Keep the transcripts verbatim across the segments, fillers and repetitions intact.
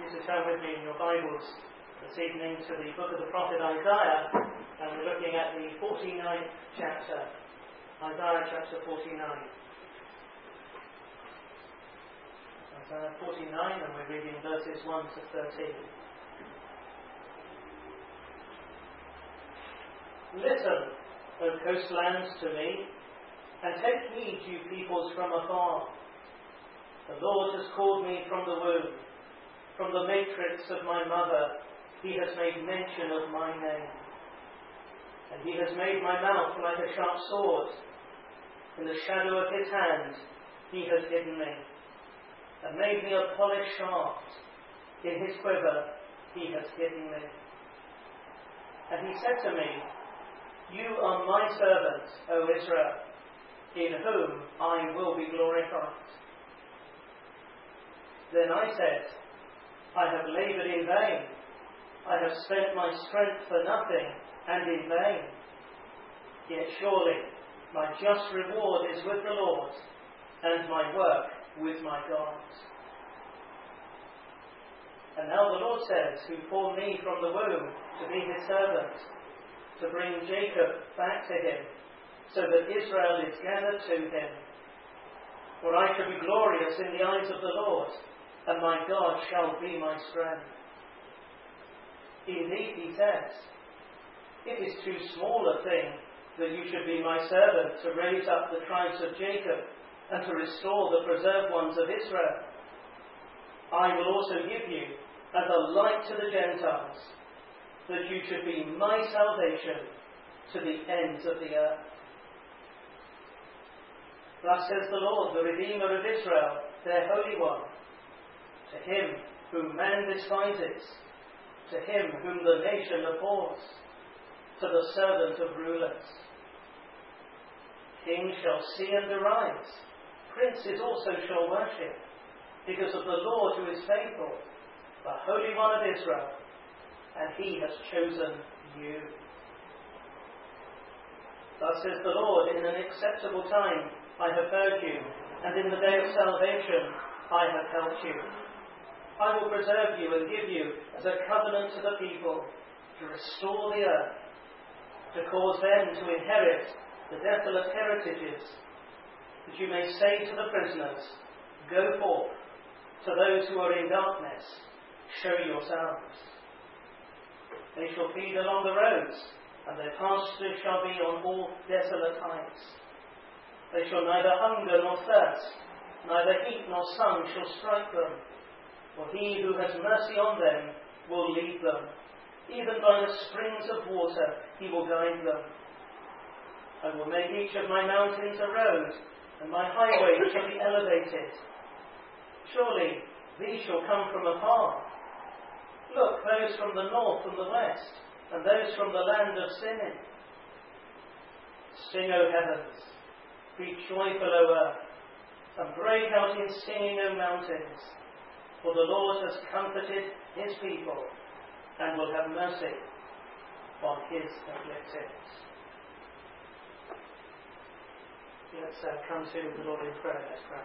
You to turn with me in your Bibles this evening to the book of the prophet Isaiah, and we're looking at the forty-ninth chapter. Isaiah chapter forty-nine. Isaiah forty-nine, and we're reading verses one to thirteen. Listen, O coastlands, to me, and take heed, you peoples from afar. The Lord has called me from the womb. From the matrix of my mother, he has made mention of my name. And he has made my mouth like a sharp sword. In the shadow of his hand, he has hidden me, and made me a polished shaft. In his quiver, he has hidden me. And he said to me, You are my servant, O Israel, in whom I will be glorified. Then I said, I have laboured in vain. I have spent my strength for nothing and in vain. Yet surely my just reward is with the Lord, and my work with my God. And now the Lord says, who formed me from the womb to be his servant, to bring Jacob back to him, so that Israel is gathered to him. For I shall be glorious in the eyes of the Lord, and my God shall be my strength. Indeed, he says, it is too small a thing that you should be my servant to raise up the tribes of Jacob and to restore the preserved ones of Israel. I will also give you as a light to the Gentiles, that you should be my salvation to the ends of the earth. Thus says the Lord, the Redeemer of Israel, their Holy One, to him whom man despises, to him whom the nation abhors, to the servant of rulers. Kings shall see and arise, princes also shall worship, because of the Lord who is faithful, the Holy One of Israel, and he has chosen you. Thus says the Lord, in an acceptable time I have heard you, and in the day of salvation I have helped you. I will preserve you and give you as a covenant to the people, to restore the earth, to cause them to inherit the desolate heritages, that you may say to the prisoners, Go forth, to those who are in darkness, show yourselves. They shall feed along the roads, and their pastures shall be on all desolate heights. They shall neither hunger nor thirst, neither heat nor sun shall strike them. For he who has mercy on them will lead them. Even by the springs of water he will guide them. I will make each of my mountains a road, and my highways shall be elevated. Surely these shall come from afar. Look, those from the north and the west, and those from the land of Sinim. Sing, O heavens, be joyful, O earth, and break out in singing, O mountains. For the Lord has comforted his people, and will have mercy on his afflicted. Let's uh, come to the Lord in prayer. Let's pray.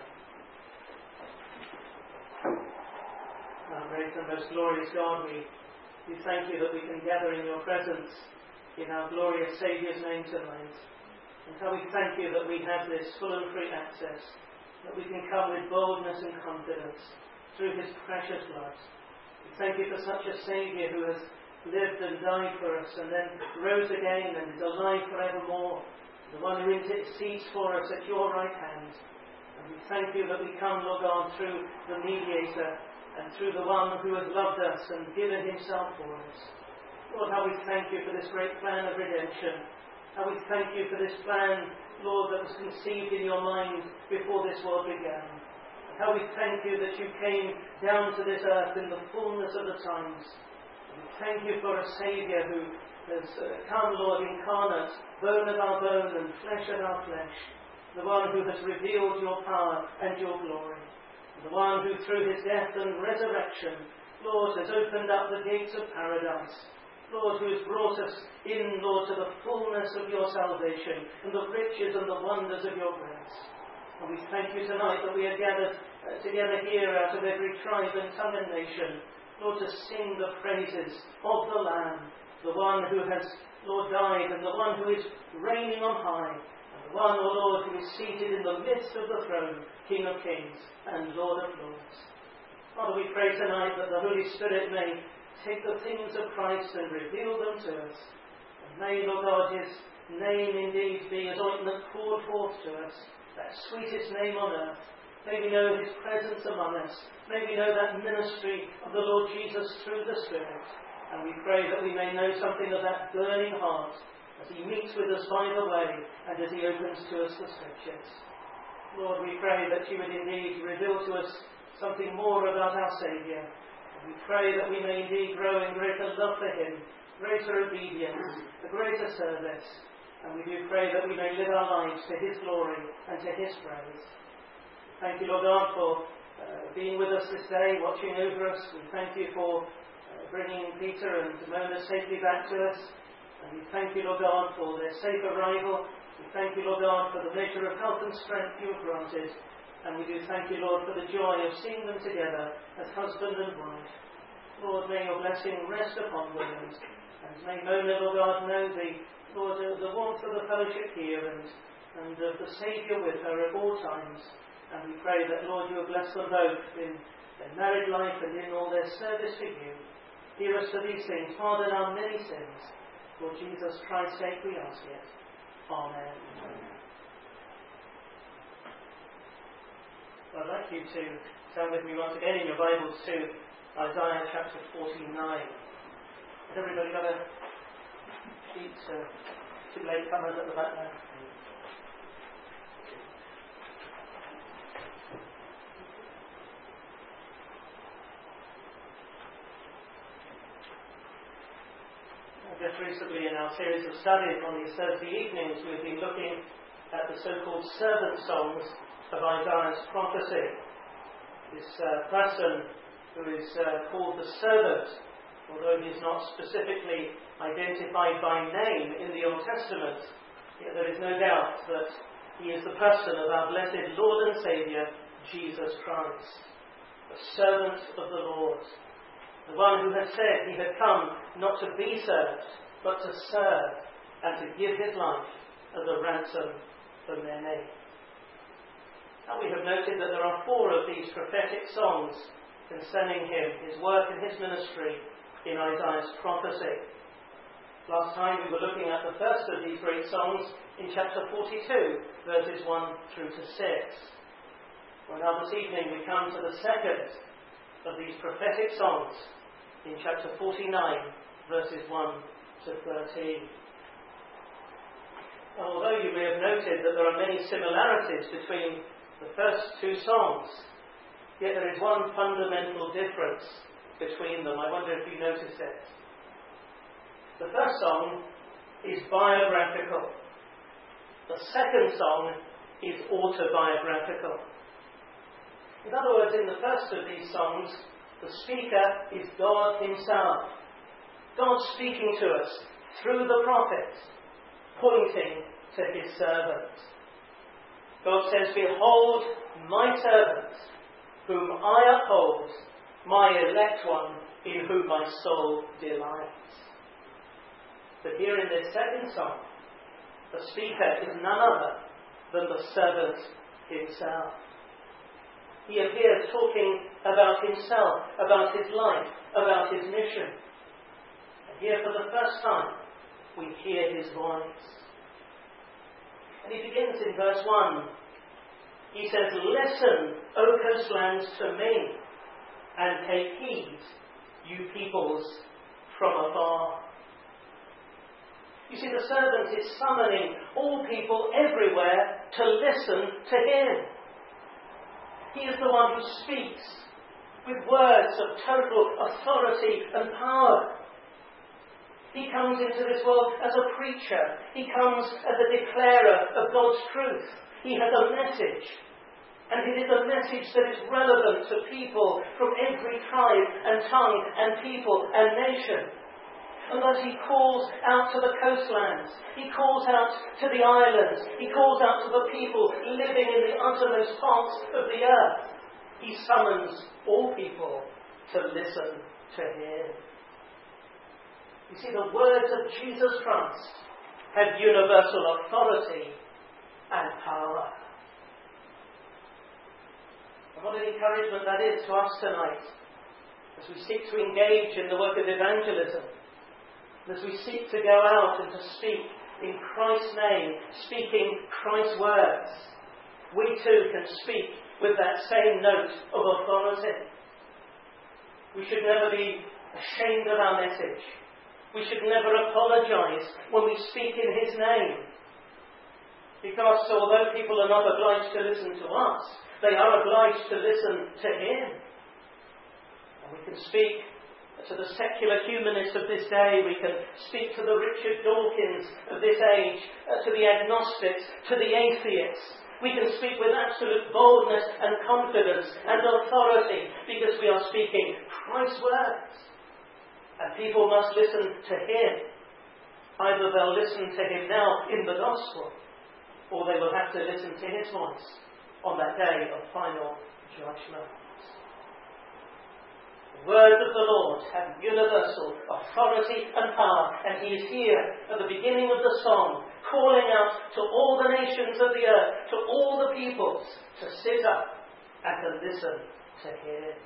Our great and most glorious God, we, we thank you that we can gather in your presence in our glorious Saviour's name tonight. And how we thank you that we have this full and free access, that we can come with boldness and confidence through his precious blood. We thank you for such a Saviour who has lived and died for us and then rose again and is alive forevermore, the one who intercedes for us at your right hand. And we thank you that we come, Lord God, through the mediator and through the one who has loved us and given himself for us. Lord, how we thank you for this great plan of redemption. How we thank you for this plan, Lord, that was conceived in your mind before this world began. How we thank you that you came down to this earth in the fullness of the times. And we thank you for a Saviour who has uh, come, Lord, incarnate, bone of our bone and flesh of our flesh. The one who has revealed your power and your glory. The one who through his death and resurrection, Lord, has opened up the gates of paradise. Lord, who has brought us in, Lord, to the fullness of your salvation and the riches and the wonders of your grace. And we thank you tonight that we are gathered uh, together here out of every tribe and tongue and nation, Lord, to sing the praises of the Lamb, the one who has, Lord, died, and the one who is reigning on high, and the one, O Lord, who is seated in the midst of the throne, King of kings and Lord of lords. Father, we pray tonight that the Holy Spirit may take the things of Christ and reveal them to us. And may, Lord God, his name indeed be as ointment poured forth to us, that sweetest name on earth. May we know his presence among us. May we know that ministry of the Lord Jesus through the Spirit. And we pray that we may know something of that burning heart as he meets with us by the way and as he opens to us the Scriptures. Lord, we pray that you would indeed reveal to us something more about our Saviour. And we pray that we may indeed grow in greater love for him, greater obedience, a greater service. And we do pray that we may live our lives to his glory and to his praise. Thank you, Lord God, for uh, being with us this day, watching over us. We thank you for uh, bringing Peter and Mona safely back to us. And we thank you, Lord God, for their safe arrival. We thank you, Lord God, for the measure of health and strength you have granted. And we do thank you, Lord, for the joy of seeing them together as husband and wife. Lord, may your blessing rest upon them. And may Mona, Lord God, know the, Lord, uh, the warmth of the fellowship here and, and of the Saviour with her at all times. And we pray that, Lord, you will bless them both in their married life and in all their service for you. Hear us for these things. Pardon our many sins. For Jesus Christ's sake we ask it. Amen. I'd like you to turn with me once again in your Bibles to Isaiah chapter forty-nine. Has everybody got a sheet? Uh, two late comers at the back there. Just recently in our series of studies on these Thursday evenings, we've been looking at the so-called servant songs of Isaiah's prophecy. This uh, person who is uh, called the servant, although he is not specifically identified by name in the Old Testament, yet there is no doubt that he is the person of our blessed Lord and Saviour, Jesus Christ, the servant of the Lord. The one who had said he had come not to be served, but to serve and to give his life as a ransom for many. Now we have noted that there are four of these prophetic songs concerning him, his work and his ministry in Isaiah's prophecy. Last time we were looking at the first of these great songs in chapter forty-two, verses one through to six. Well, now this evening we come to the second of these prophetic songs in chapter forty-nine, verses one to thirteen. Now, although you may have noted that there are many similarities between the first two songs, yet there is one fundamental difference between them. I wonder if you noticed it. The first song is biographical. The second song is autobiographical. In other words, in the first of these songs, the speaker is God himself. God speaking to us through the prophet, pointing to his servant. God says, "Behold my servant, whom I uphold, my elect one, in whom my soul delights." But here in this second song, the speaker is none other than the servant himself. He appears talking about himself, about his life, about his mission. And here for the first time, we hear his voice. And he begins in verse one. He says, "Listen, O coastlands, to me, and take heed, you peoples from afar." You see, the servant is summoning all people everywhere to listen to him. He is the one who speaks with words of total authority and power. He comes into this world as a preacher. He comes as a declarer of God's truth. He has a message. And it is a message that is relevant to people from every tribe and tongue and people and nation. And thus he calls out to the coastlands. He calls out to the islands. He calls out to the people living in the uttermost parts of the earth. He summons all people to listen to Him. You see, the words of Jesus Christ have universal authority and power. And what an encouragement that is to us tonight, as we seek to engage in the work of evangelism, as we seek to go out and to speak in Christ's name, speaking Christ's words. We too can speak with that same note of authority. We should never be ashamed of our message. We should never apologise when we speak in His name. Because although people are not obliged to listen to us, they are obliged to listen to Him. And we can speak to the secular humanists of this day, we can speak to the Richard Dawkins of this age, uh, to the agnostics, to the atheists. We can speak with absolute boldness and confidence and authority because we are speaking Christ's words. And people must listen to Him. Either they'll listen to Him now in the gospel, or they will have to listen to His voice on that day of final judgment. The words of the Lord have universal authority and power, and He is here at the beginning of the song, calling out to all the nations of the earth, to all the peoples, to sit up and to listen to Him.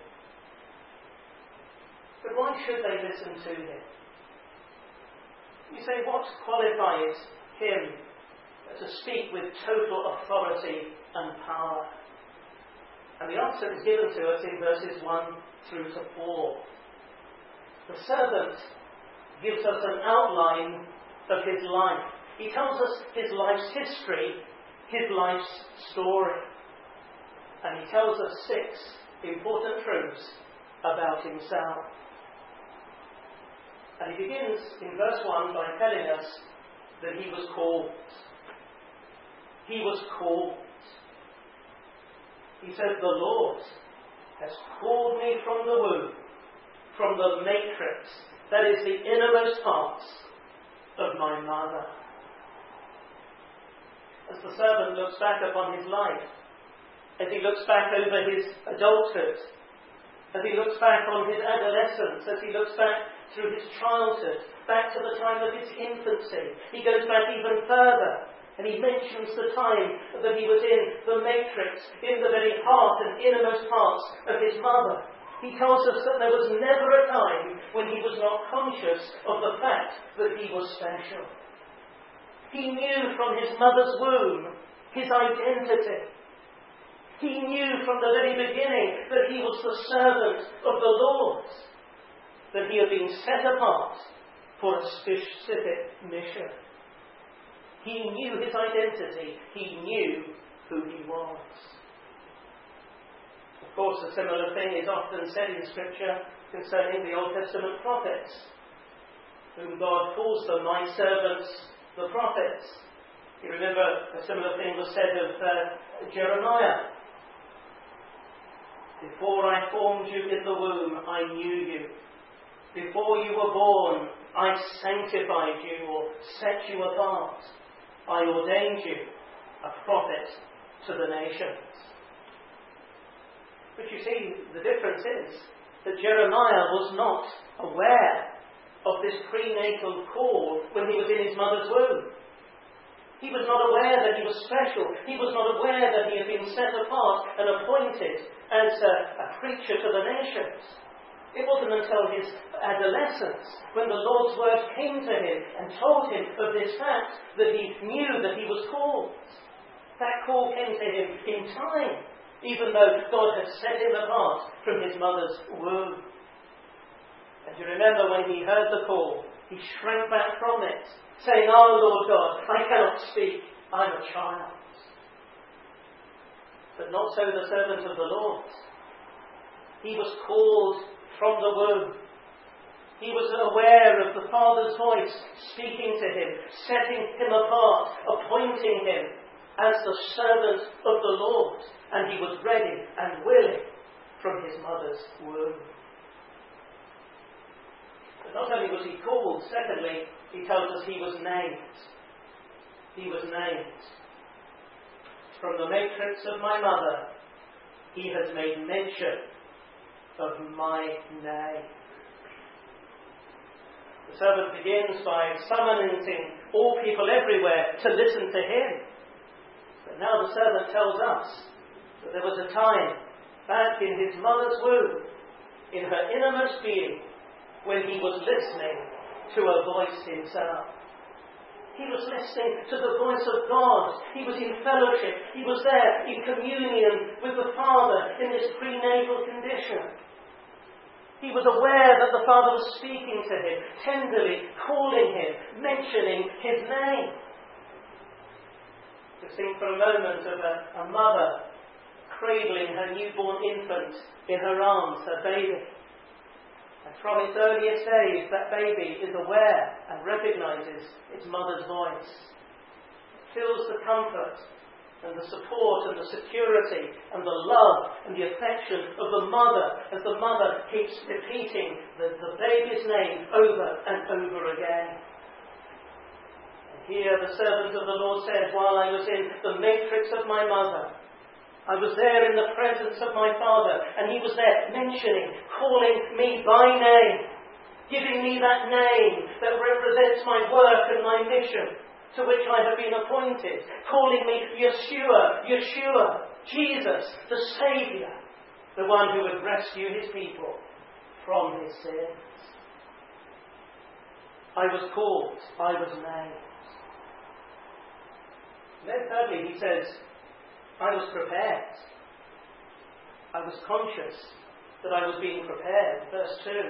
But why should they listen to Him? You say, what qualifies Him to speak with total authority and power? And the answer is given to us in verses one through to four. The servant gives us an outline of his life. He tells us his life's history, his life's story. And he tells us six important truths about himself. And he begins in verse one by telling us that he was called. He was called. He says, the Lord has called me from the womb, from the matrix, that is the innermost parts of my mother. As the servant looks back upon his life, as he looks back over his adulthood, as he looks back on his adolescence, as he looks back through his childhood, back to the time of his infancy, he goes back even further. And he mentions the time that he was in the matrix, in the very heart and innermost parts of his mother. He tells us that there was never a time when he was not conscious of the fact that he was special. He knew from his mother's womb his identity. He knew from the very beginning that he was the servant of the Lord, that he had been set apart for a specific mission. He knew his identity. He knew who he was. Of course, a similar thing is often said in Scripture concerning the Old Testament prophets, whom God calls them my servants, the prophets. You remember a similar thing was said of uh, Jeremiah. Before I formed you in the womb, I knew you. Before you were born, I sanctified you or set you apart. I ordained you a prophet to the nations. But you see, the difference is that Jeremiah was not aware of this prenatal call when he was in his mother's womb. He was not aware that he was special. He was not aware that he had been set apart and appointed as a, a preacher to the nations. It wasn't until his adolescence, when the Lord's word came to him and told him of this fact, that he knew that he was called. That call came to him in time, even though God had set him apart from his mother's womb. And you remember when he heard the call, he shrank back from it, saying, "Oh Lord God, I cannot speak, I'm a child." But not so the servant of the Lord. He was called from the womb. He was aware of the Father's voice speaking to him, setting him apart, appointing him as the servant of the Lord. And he was ready and willing from his mother's womb. But not only was he called, secondly, he tells us he was named. He was named. From the matrix of my mother, he has made mention of my name. The servant begins by summoning all people everywhere to listen to him. But now the servant tells us that there was a time back in his mother's womb, in her innermost being, when he was listening to a voice himself. He was listening to the voice of God. He was in fellowship. He was there in communion with the Father in this prenatal condition. He was aware that the Father was speaking to him, tenderly calling him, mentioning his name. Just think for a moment of a, a mother cradling her newborn infant in her arms, her baby. And from its earliest days, that baby is aware and recognizes its mother's voice. It feels the comfort and the support and the security and the love and the affection of the mother as the mother keeps repeating the, the baby's name over and over again. And here the servant of the Lord says, while I was in the matrix of my mother, I was there in the presence of my Father, and he was there mentioning, calling me by name, giving me that name that represents my work and my mission to which I have been appointed, calling me Yeshua, Yeshua, Jesus, the Saviour, the one who would rescue his people from his sins. I was called, I was named. Then thirdly, he says, I was prepared. I was conscious that I was being prepared. Verse two.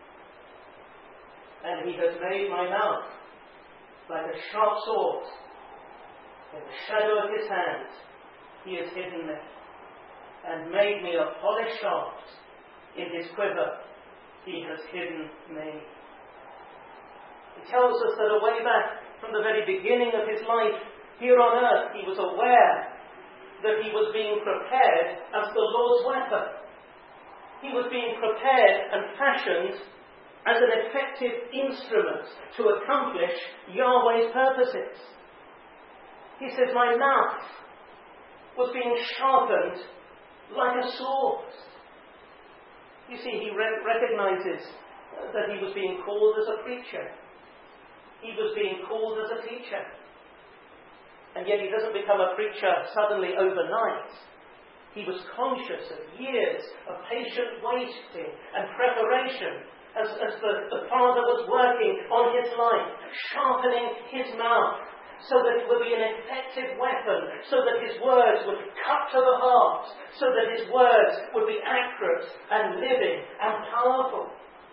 And he has made my mouth like a sharp sword. In the shadow of his hand he has hidden me, and made me a polished shaft. In his quiver he has hidden me. He tells us that away back from the very beginning of his life here on earth, he was aware that he was being prepared as the Lord's weapon. He was being prepared and fashioned as an effective instrument to accomplish Yahweh's purposes. He says, my mouth was being sharpened like a sword. You see, he re- recognizes that he was being called as a preacher. He was being called as a teacher. And yet he doesn't become a preacher suddenly overnight. He was conscious of years of patient waiting and preparation as, as the, the Father was working on his life, sharpening his mouth so that it would be an effective weapon, so that his words would cut to the heart, so that his words would be accurate and living and powerful.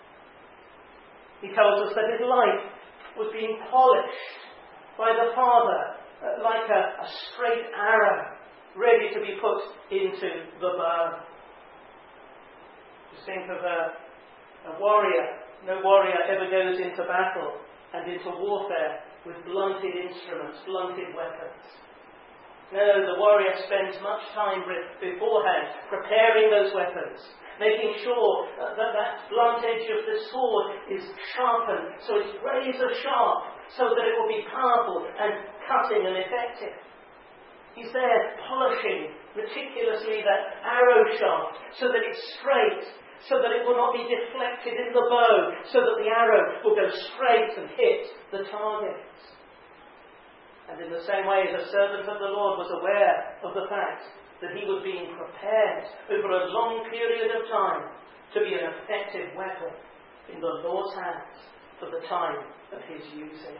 He tells us that his life was being polished by the Father, Uh, like a, a straight arrow, ready to be put into the bow. Just think of a, a warrior. No warrior ever goes into battle and into warfare with blunted instruments, blunted weapons. No, the warrior spends much time beforehand preparing those weapons, making sure uh, that that blunt edge of the sword is sharpened, so it's razor sharp, so that it will be powerful and cutting and effective. He's there polishing meticulously that arrow shaft so that it's straight, so that it will not be deflected in the bow, so that the arrow will go straight and hit the target. And in the same way, the servant of the Lord was aware of the fact that he was being prepared over a long period of time to be an effective weapon in the Lord's hands for the time of his using.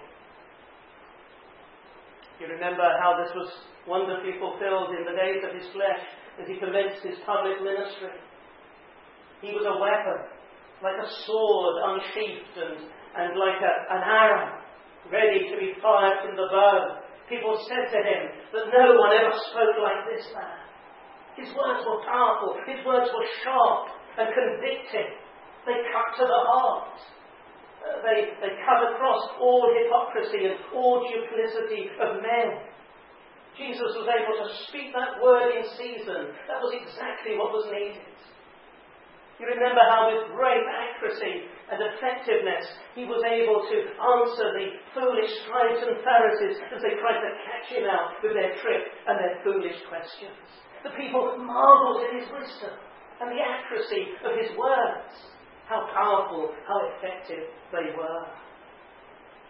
You remember how this was wonderfully fulfilled in the days of his flesh as he commenced his public ministry. He was a weapon, like a sword unsheathed and, and like a, an arrow ready to be fired from the bow. People said to him that no one ever spoke like this man. His words were powerful, his words were sharp and convicting. They cut to the heart. Uh, they, they cut across all hypocrisy and all duplicity of men. Jesus was able to speak that word in season. That was exactly what was needed. You remember how with great accuracy and effectiveness he was able to answer the foolish scribes and Pharisees as they tried to catch him out with their trick and their foolish questions. The people marvelled at his wisdom and the accuracy of his words. How powerful, how effective they were.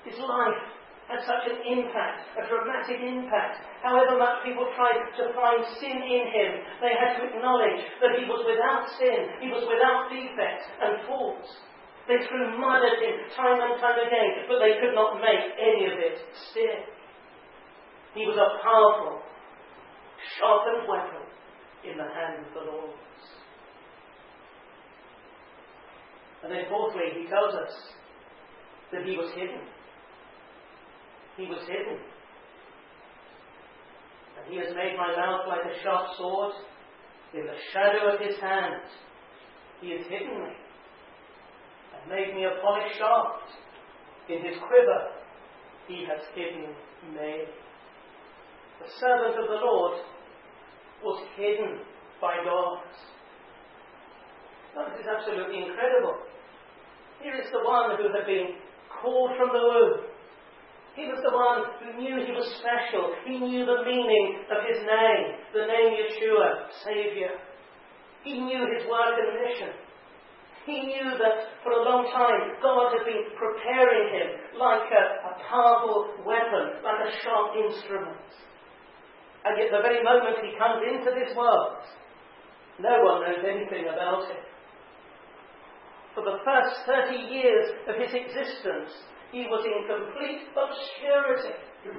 His life had such an impact, a dramatic impact. However much people tried to find sin in him, they had to acknowledge that he was without sin, he was without defect and fault. They threw mud at him time and time again, but they could not make any of it stick. He was a powerful, sharpened weapon in the hand of the Lord. And then fourthly, he tells us that he was hidden. He was hidden. And he has made my mouth like a sharp sword. In the shadow of his hand, he has hidden me. And made me a polished shaft. In his quiver, he has hidden me. The servant of the Lord was hidden by God. Oh, this is absolutely incredible. Here is the one who had been called from the womb. He was the one who knew he was special. He knew the meaning of his name, the name Yeshua, Saviour. He knew his work and mission. He knew that for a long time God had been preparing him like a, a powerful weapon, like a sharp instrument. And yet the very moment he comes into this world, no one knows anything about him. For the first thirty years of his existence, he was in complete obscurity.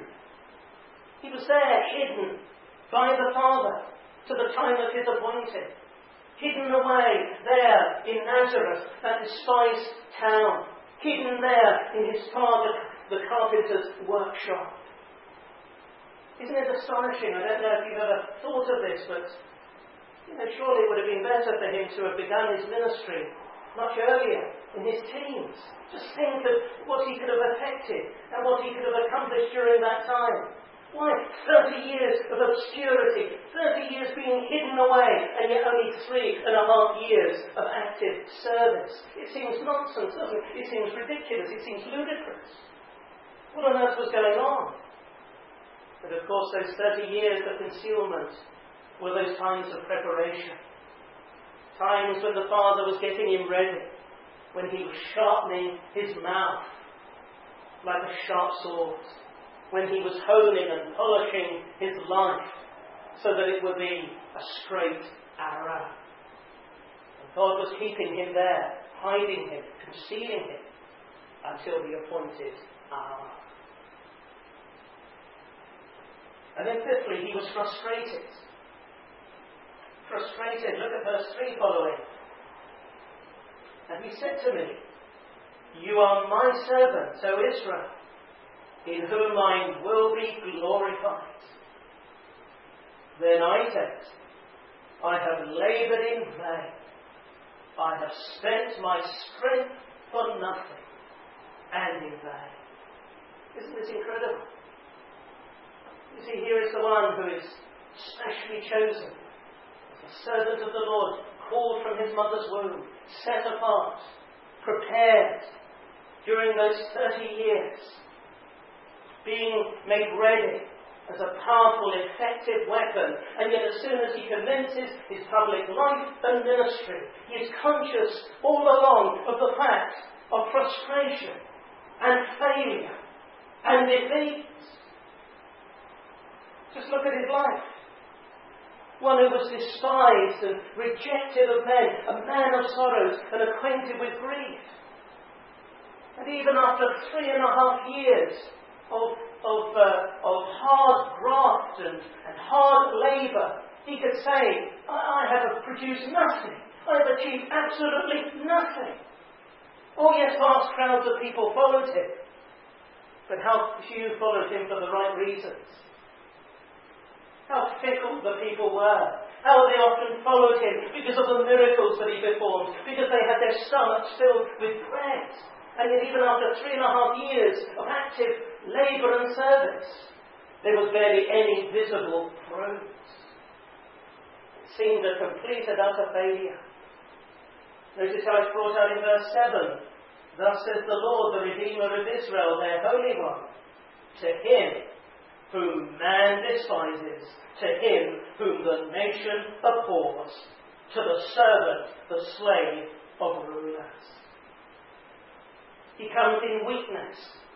He was there, hidden by the Father to the time of his appointing. Hidden away there in Nazareth, that despised town. Hidden there in his father, the carpenter's workshop. Isn't it astonishing? I don't know if you've ever thought of this, but you know, surely it would have been better for him to have begun his ministry much earlier, in his teens. Just think of what he could have affected and what he could have accomplished during that time. Why? thirty years of obscurity, thirty years being hidden away, and yet only three and a half years of active service. It seems nonsense, doesn't it? It seems ridiculous, it seems ludicrous. What on earth was going on? But of course those thirty years of concealment were those times of preparation. Times when the Father was getting him ready, when he was sharpening his mouth like a sharp sword, when he was honing and polishing his life so that it would be a straight arrow. And God was keeping him there, hiding him, concealing him, until the appointed hour. And then fifthly, he was frustrated. Frustrated. Look at verse three following. And he said to me, "You are my servant, O Israel, in whom I will be glorified." Then I said, "I have laboured in vain. I have spent my strength for nothing, and in vain." Isn't this incredible? You see, here is the one who is specially chosen, the servant of the Lord, called from his mother's womb, set apart, prepared during those thirty years, being made ready as a powerful, effective weapon. And yet as soon as he commences his public life and ministry, he is conscious all along of the fact of frustration and failure and defeat. Just look at his life. One who was despised and rejected of men, a man of sorrows and acquainted with grief. And even after three and a half years of, of, uh, of hard graft and, and hard labour, he could say, I, I have produced nothing. I have achieved absolutely nothing. Oh yes, vast crowds of people followed him. But how few followed him for the right reasons. How fickle the people were. How they often followed him because of the miracles that he performed, because they had their stomachs filled with bread. And yet even after three and a half years of active labour and service, there was barely any visible fruit. It seemed a complete and utter failure. Notice how it's brought out in verse seven. "Thus says the Lord, the Redeemer of Israel, their Holy One, to him whom man despises, to him whom the nation abhors, to the servant, the slave of rulers." He comes in weakness.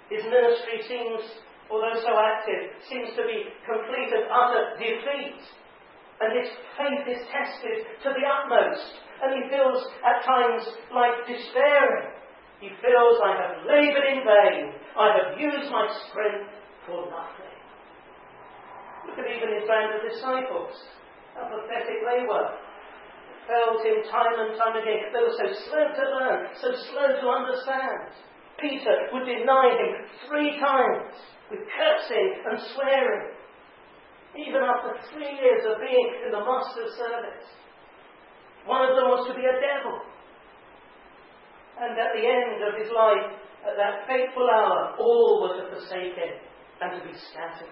His ministry seems, although so active, seems to be complete and utter defeat. And his faith is tested to the utmost. And he feels at times like despairing. He feels, I have laboured in vain. I have used my strength for nothing. Look at even his band of disciples. How pathetic they were. They failed him time and time again. They were so slow to learn, so slow to understand. Peter would deny him three times with cursing and swearing. Even after three years of being in the Master's service. One of them was to be a devil. And at the end of his life, at that fateful hour, all were to forsake him and to be scattered.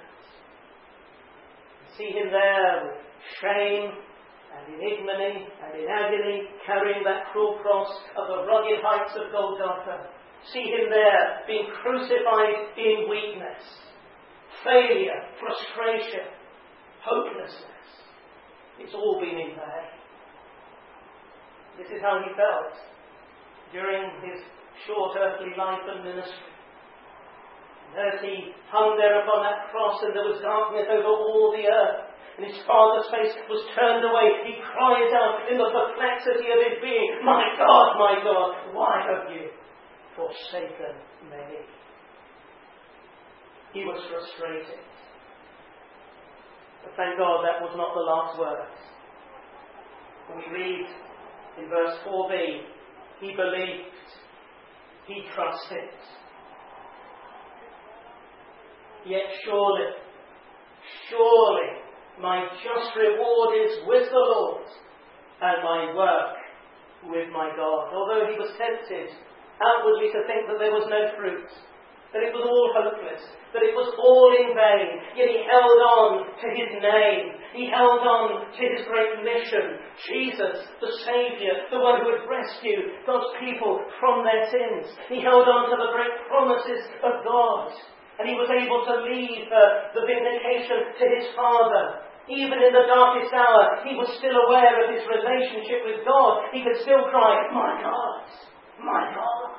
See him there with shame and in ignominy and in agony, carrying that cruel cross of the rugged heights of Golgotha. See him there being crucified in weakness, failure, frustration, hopelessness. It's all been in vain. This is how he felt during his short earthly life and ministry. And as he hung there upon that cross and there was darkness over all the earth, and his Father's face was turned away, he cries out in the perplexity of his being, My God, my God, why have you forsaken me? He was frustrated. But thank God that was not the last words. When we read in verse four b, he believed, he trusted. Yet surely, surely my just reward is with the Lord, and my work with my God. Although he was tempted outwardly to think that there was no fruit, that it was all hopeless, that it was all in vain, yet he held on to his name. He held on to his great mission. Jesus, the Saviour, the one who would rescue God's people from their sins. He held on to the great promises of God. And he was able to leave uh, the vindication to his Father. Even in the darkest hour, he was still aware of his relationship with God. He could still cry, My God, my God.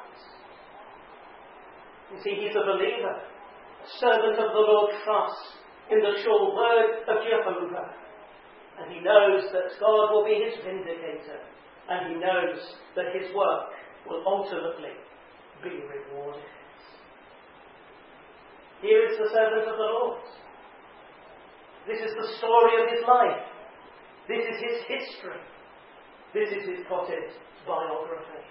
You see, he's a believer, a servant of the Lord, trusts in the sure word of Jehovah. And he knows that God will be his vindicator. And he knows that his work will ultimately be rewarded. Here is the servant of the Lord. This is the story of his life. This is his history. This is his potted biography.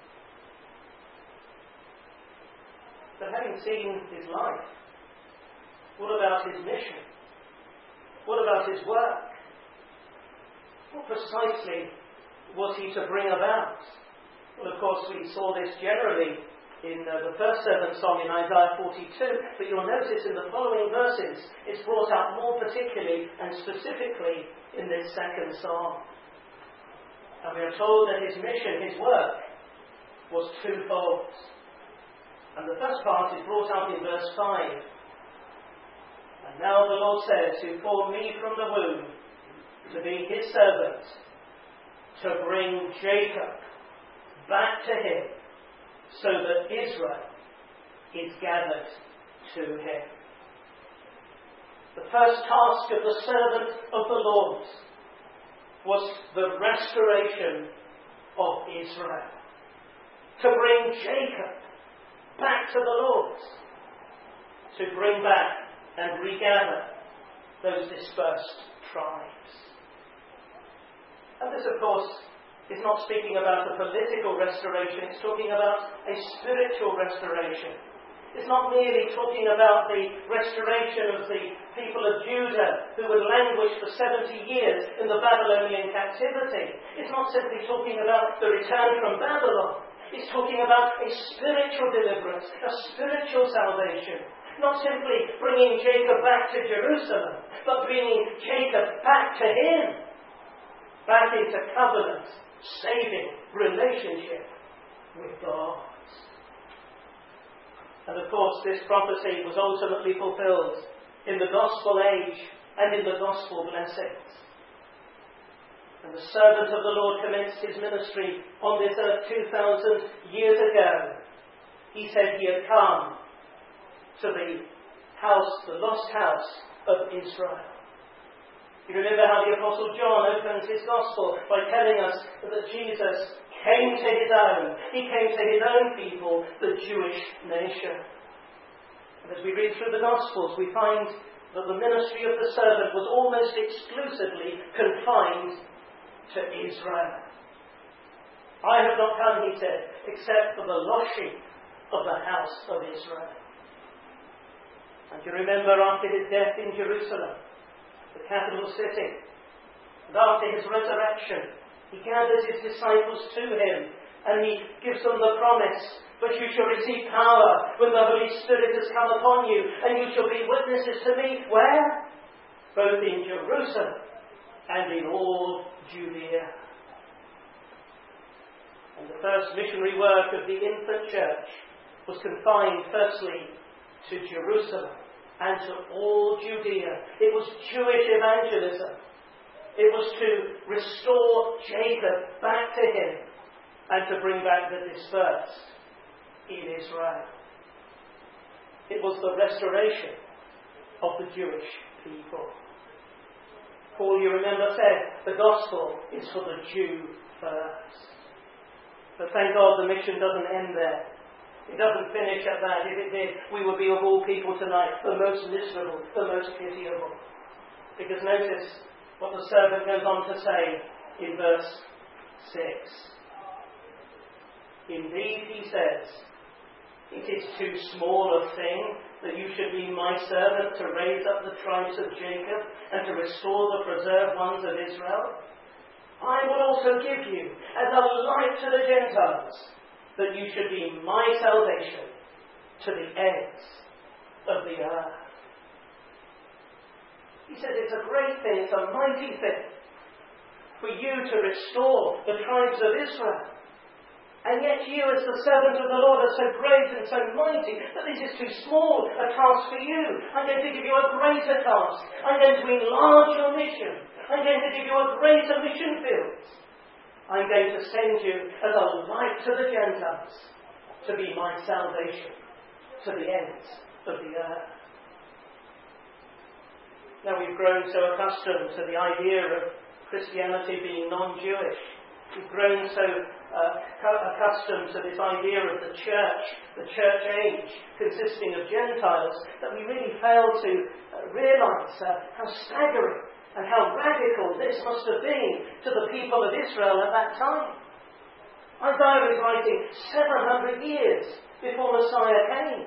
But having seen his life, what about his mission? What about his work? What precisely was he to bring about? Well, of course, we saw this generally in uh, the first servant song in Isaiah forty-two, but you'll notice in the following verses it's brought out more particularly and specifically in this second song. And we are told that his mission, his work, was twofold. And the first part is brought out in verse five. And now the Lord says, who formed me from the womb to be his servant, to bring Jacob back to him, so that Israel is gathered to him. The first task of the servant of the Lord was the restoration of Israel. To bring Jacob back to the Lord. To bring back and regather those dispersed tribes. And this, of course, is not speaking about a political restoration, it's talking about a spiritual restoration. It's not merely talking about the restoration of the people of Judah who would languish for seventy years in the Babylonian captivity. It's not simply talking about the return from Babylon. It's talking about a spiritual deliverance, a spiritual salvation. Not simply bringing Jacob back to Jerusalem, but bringing Jacob back to him. Back into covenant, saving relationship with God. And of course, this prophecy was ultimately fulfilled in the gospel age and in the gospel blessings. And the servant of the Lord commenced his ministry on this earth two thousand years ago. He said he had come to the house, the lost house of Israel. You remember how the Apostle John opens his Gospel by telling us that Jesus came to his own. He came to his own people, the Jewish nation. And as we read through the Gospels, we find that the ministry of the servant was almost exclusively confined to Israel. I have not come, he said, except for the lost sheep of the house of Israel. And you remember after his death in Jerusalem, the capital city, and after his resurrection, he gathers his disciples to him and he gives them the promise, but you shall receive power when the Holy Spirit has come upon you, and you shall be witnesses to me. Where? Both in Jerusalem and in all Judea. And the first missionary work of the infant church was confined firstly to Jerusalem and to all Judea. It was Jewish evangelism. It was to restore Jacob back to him and to bring back the dispersed in Israel. It was the restoration of the Jewish people. Paul, you remember, said, the gospel is for the Jew first. But thank God the mission doesn't end there. It doesn't finish at that. If it did, we would be of all people tonight the most miserable, the most pitiable. Because notice what the servant goes on to say in verse six. Indeed, he says, it is too small a thing that you should be my servant to raise up the tribes of Jacob and to restore the preserved ones of Israel. I will also give you as a light to the Gentiles, that you should be my salvation to the ends of the earth. He said it's a great thing, it's a mighty thing for you to restore the tribes of Israel. And yet you as the servant of the Lord are so great and so mighty that this is too small a task for you. I'm going to give you a greater task. I'm going to enlarge your mission. I'm going to give you a greater mission field. I'm going to send you as a light to the Gentiles to be my salvation to the ends of the earth. Now we've grown so accustomed to the idea of Christianity being non-Jewish. We've grown so uh, accustomed to this idea of the church, the church age, consisting of Gentiles, that we really fail to uh, realise uh, how staggering and how radical this must have been to the people of Israel at that time. Isaiah is writing seven hundred years before Messiah came.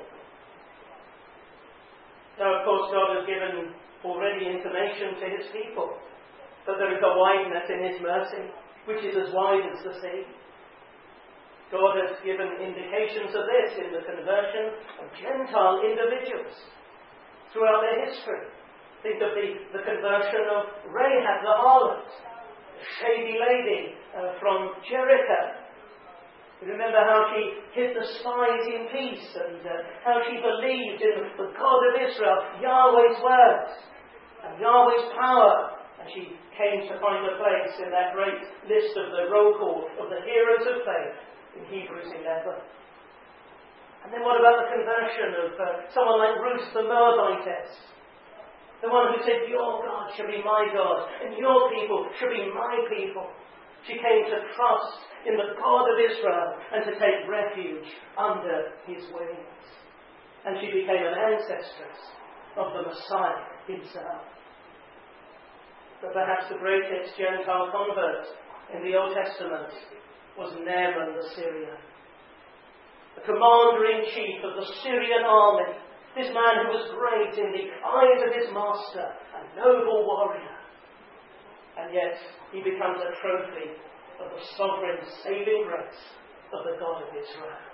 Now, of course, God has given already information to his people that there is a wideness in his mercy, which is as wide as the sea. God has given indications of this in the conversion of Gentile individuals throughout their history. Think of the, the conversion of Rahab the harlot, a shady lady uh, from Jericho. You remember how she hid the spies in peace and uh, how she believed in the God of Israel, Yahweh's words and Yahweh's power. And she came to find a place in that great list of the roll call of the heroes of faith in Hebrews eleven. And then what about the conversion of uh, someone like Ruth the Moabitess? The one who said, your God shall be my God, and your people shall be my people. She came to trust in the God of Israel and to take refuge under his wings. And she became an ancestress of the Messiah himself. But perhaps the greatest Gentile convert in the Old Testament was Naaman the Syrian, the commander-in-chief of the Syrian army. This man who was great in the eyes of his master, a noble warrior. And yet he becomes a trophy of the sovereign saving grace of the God of Israel.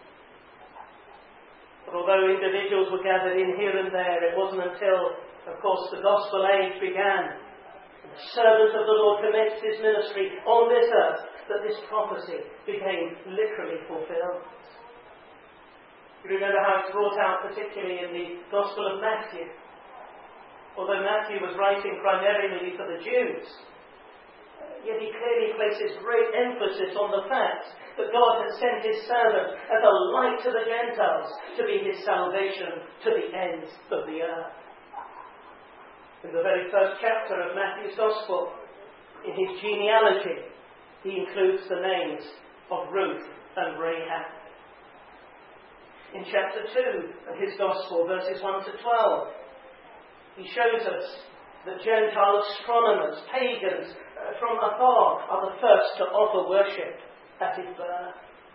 But although individuals were gathered in here and there, it wasn't until, of course, the gospel age began, and the servant of the Lord commenced his ministry on this earth, that this prophecy became literally fulfilled. You remember how it's brought out particularly in the Gospel of Matthew. Although Matthew was writing primarily for the Jews, yet he clearly places great emphasis on the fact that God has sent his servant as a light to the Gentiles to be his salvation to the ends of the earth. In the very first chapter of Matthew's Gospel, in his genealogy, he includes the names of Ruth and Rahab. In chapter two of his Gospel, verses one to twelve, he shows us that Gentile astronomers, pagans uh, from afar, are the first to offer worship at his birth.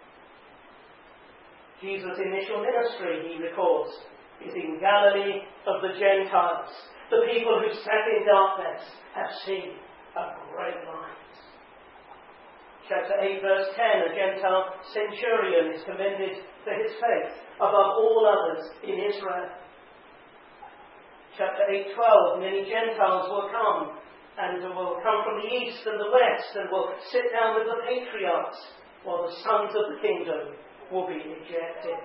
Jesus' initial ministry, he records, is in Galilee of the Gentiles. The people who sat in darkness have seen a great light. Chapter eight, verse ten, a Gentile centurion is commended for his faith above all others in Israel. Chapter eight, twelve, many Gentiles will come, and will come from the east and the west, and will sit down with the patriarchs, while the sons of the kingdom will be ejected.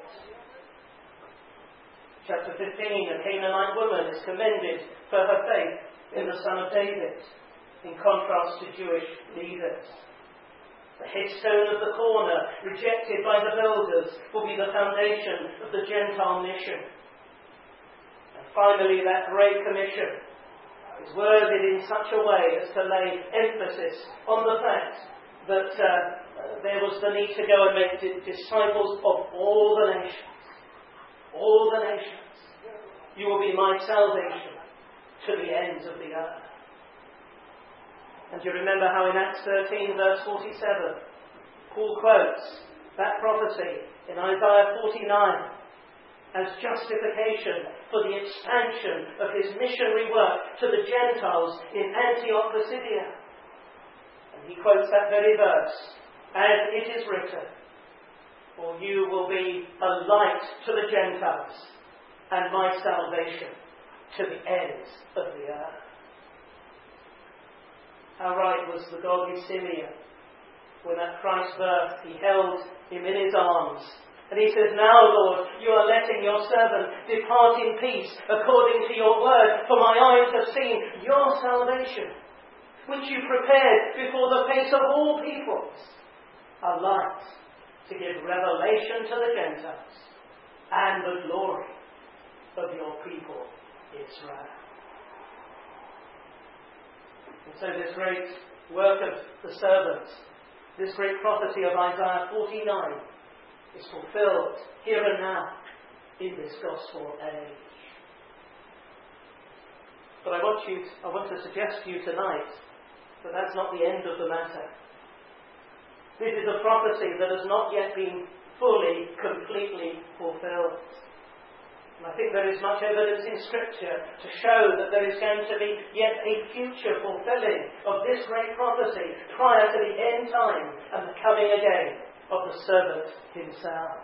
Chapter fifteen, a Canaanite woman is commended for her faith in the Son of David, in contrast to Jewish leaders. The headstone of the corner, rejected by the builders, will be the foundation of the Gentile mission. And finally, that Great Commission is worded in such a way as to lay emphasis on the fact that uh, there was the need to go and make disciples of all the nations. All the nations. You will be my salvation to the ends of the earth. And you remember how in Acts thirteen, verse forty-seven, Paul quotes that prophecy in Isaiah forty-nine as justification for the expansion of his missionary work to the Gentiles in Antioch Pisidia. And he quotes that very verse, as it is written, "For you will be a light to the Gentiles, and my salvation to the ends of the earth." How right was the godly Simeon when at Christ's birth he held him in his arms. And he says, "Now, Lord, you are letting your servant depart in peace according to your word, for my eyes have seen your salvation, which you prepared before the face of all peoples, a light to give revelation to the Gentiles and the glory of your people Israel." And so this great work of the servants, this great prophecy of Isaiah forty-nine, is fulfilled here and now in this gospel age. But I want you, I want to suggest to you tonight that that's not the end of the matter. This is a prophecy that has not yet been fully, completely fulfilled. And I think there is much evidence in Scripture to show that there is going to be yet a future fulfilling of this great prophecy prior to the end time and the coming again of the servant himself.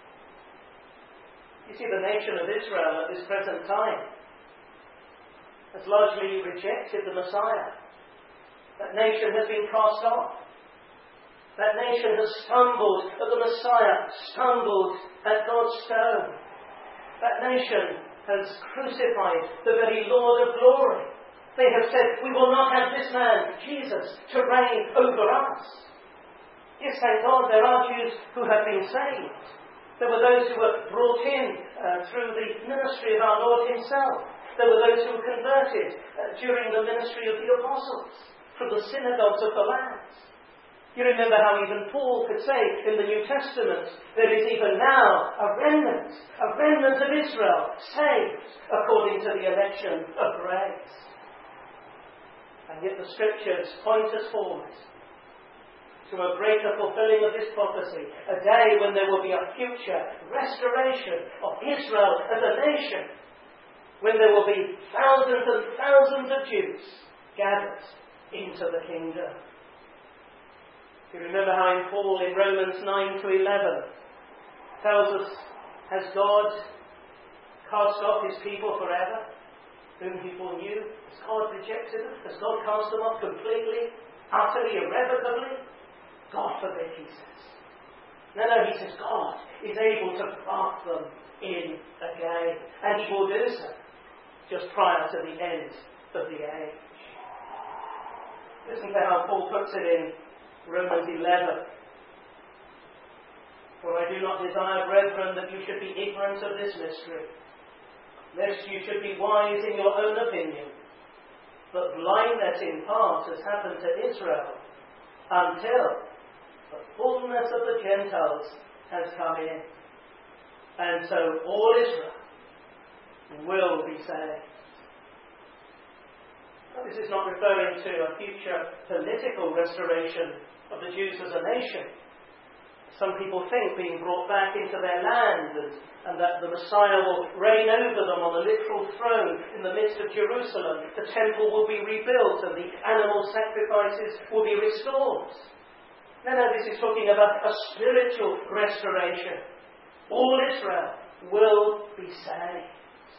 You see, the nation of Israel at this present time has largely rejected the Messiah. That nation has been cast off. That nation has stumbled at the Messiah, stumbled at God's stone. That nation has crucified the very Lord of glory. They have said, "We will not have this man, Jesus, to reign over us." Yes, thank God, there are Jews who have been saved. There were those who were brought in uh, through the ministry of our Lord himself. There were those who were converted uh, during the ministry of the apostles from the synagogues of the lands. You remember how even Paul could say in the New Testament, there is even now a remnant, a remnant of Israel, saved according to the election of grace. And yet the Scriptures point us forward to a greater fulfilling of this prophecy, a day when there will be a future restoration of Israel as a nation, when there will be thousands and thousands of Jews gathered into the kingdom. You remember how in Paul in Romans nine to eleven tells us, has God cast off his people forever, whom he foreknew? Has God rejected them? Has God cast them off completely, utterly, irrevocably? God forbid, he says. No, no, he says God is able to plant them in again, and he will do so just prior to the end of the age. Listen to how Paul puts it in Romans eleven. For I do not desire, brethren, that you should be ignorant of this mystery, lest you should be wise in your own opinion. But blindness in part has happened to Israel, until the fullness of the Gentiles has come in. And so all Israel will be saved. Now, this is not referring to a future political restoration of the Jews as a nation. Some people think being brought back into their land and, and that the Messiah will reign over them on a literal throne in the midst of Jerusalem. The temple will be rebuilt and the animal sacrifices will be restored. No, no, this is talking about a spiritual restoration. All Israel will be saved.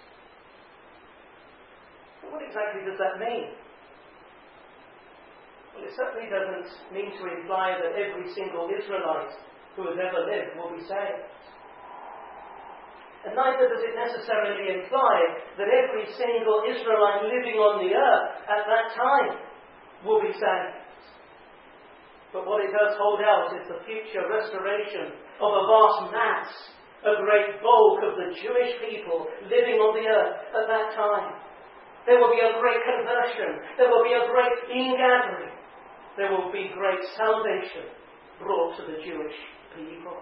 But what exactly does that mean? Well, it certainly doesn't mean to imply that every single Israelite who has ever lived will be saved. And neither does it necessarily imply that every single Israelite living on the earth at that time will be saved. But what it does hold out is the future restoration of a vast mass, a great bulk of the Jewish people living on the earth at that time. There will be a great conversion. There will be a great ingathering. There will be great salvation brought to the Jewish people.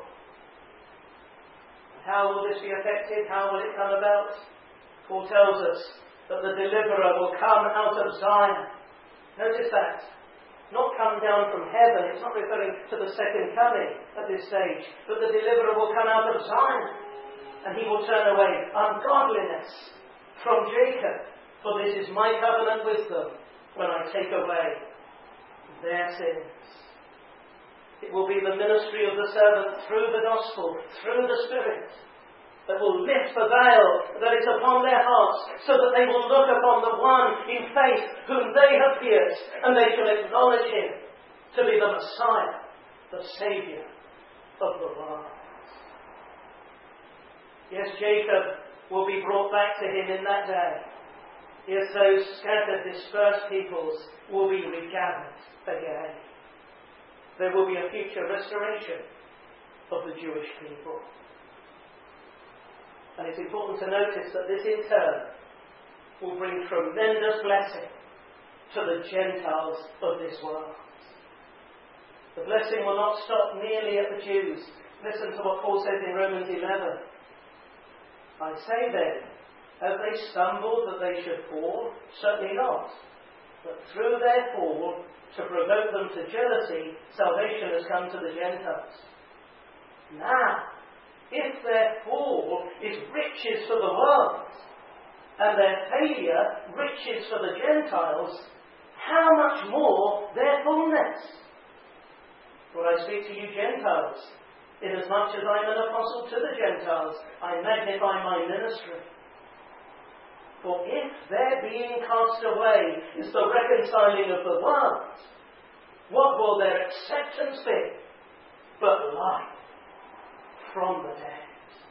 How will this be effected? How will it come about? Paul tells us that the deliverer will come out of Zion. Notice that. Not come down from heaven. It's not referring to the second coming at this stage. But the deliverer will come out of Zion. And he will turn away ungodliness from Jacob. For this is my covenant with them when I take away their sins. It will be the ministry of the servant through the gospel, through the Spirit, that will lift the veil that is upon their hearts, so that they will look upon the one in faith whom they have pierced, and they shall acknowledge him to be the Messiah, the Saviour of the world. Yes, Jacob will be brought back to him in that day. Yes, those scattered, dispersed peoples will be regathered again. There will be a future restoration of the Jewish people. And it's important to notice that this in turn will bring tremendous blessing to the Gentiles of this world. The blessing will not stop merely at the Jews. Listen to what Paul says in Romans eleven. I say then, have they stumbled that they should fall? Certainly not. But through their fall, to provoke them to jealousy, salvation has come to the Gentiles. Now, if their fall is riches for the world, and their failure riches for the Gentiles, how much more their fullness? For I speak to you Gentiles, inasmuch as I am an apostle to the Gentiles, I magnify my ministry. For if their being cast away is the reconciling of the world, what will their acceptance be but life from the dead?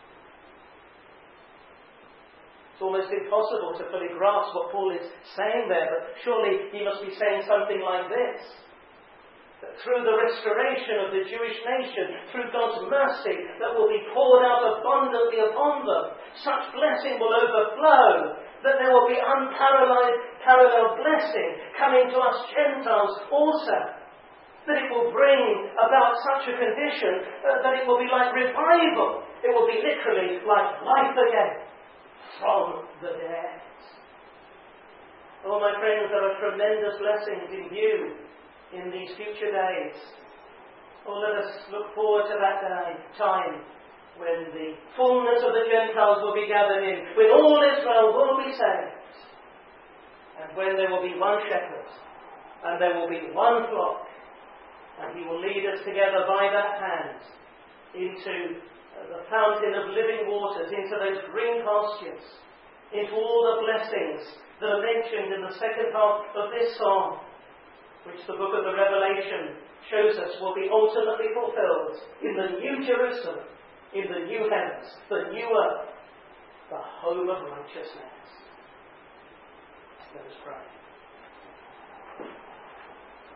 It's almost impossible to fully grasp what Paul is saying there, but surely he must be saying something like this. That through the restoration of the Jewish nation, through God's mercy that will be poured out abundantly upon them, such blessing will overflow, that there will be unparalleled parallel blessing coming to us Gentiles also. That it will bring about such a condition uh, that it will be like revival. It will be literally like life again from the dead. Oh, my friends, there are tremendous blessings in view in these future days. Oh, let us look forward to that day, time when the fullness of the Gentiles will be gathered in, when all Israel will be saved, and when there will be one shepherd, and there will be one flock, and he will lead us together by that hand into the fountain of living waters, into those green pastures, into all the blessings that are mentioned in the second half of this psalm, which the book of the Revelation shows us will be ultimately fulfilled in the New Jerusalem, in the new heavens, the new earth, the home of righteousness. Let us pray.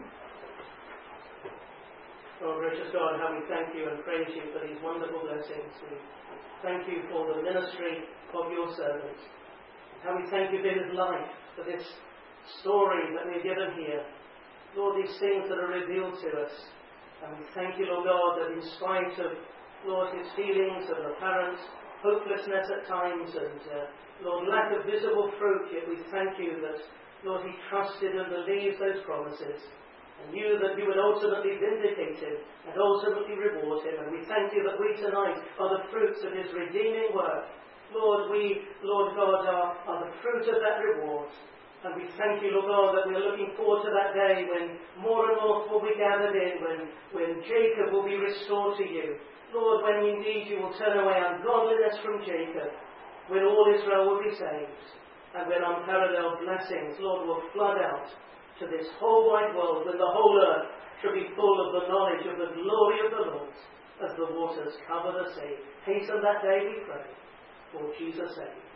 Oh, gracious God, how we thank you and praise you for these wonderful blessings. We thank you for the ministry of your servant. How we thank you for his life, for this story that we're given here. Lord, these things that are revealed to us. And we thank you, Lord God, that in spite of, Lord, his feelings of apparent hopelessness at times and, uh, Lord, lack of visible fruit, yet we thank you that, Lord, he trusted and believed those promises and knew that you would ultimately vindicate him and ultimately reward him. And we thank you that we tonight are the fruits of his redeeming work. Lord, we, Lord God, are, are the fruit of that reward. And we thank you, Lord God, that we are looking forward to that day when more and more will be gathered in, when, when Jacob will be restored to you. Lord, when indeed you will turn away ungodliness from Jacob, when all Israel will be saved, and when unparalleled blessings, Lord, will flood out to this whole wide world, when the whole earth shall be full of the knowledge of the glory of the Lord, as the waters cover the sea. Hasten that day, we pray, for Jesus' sake.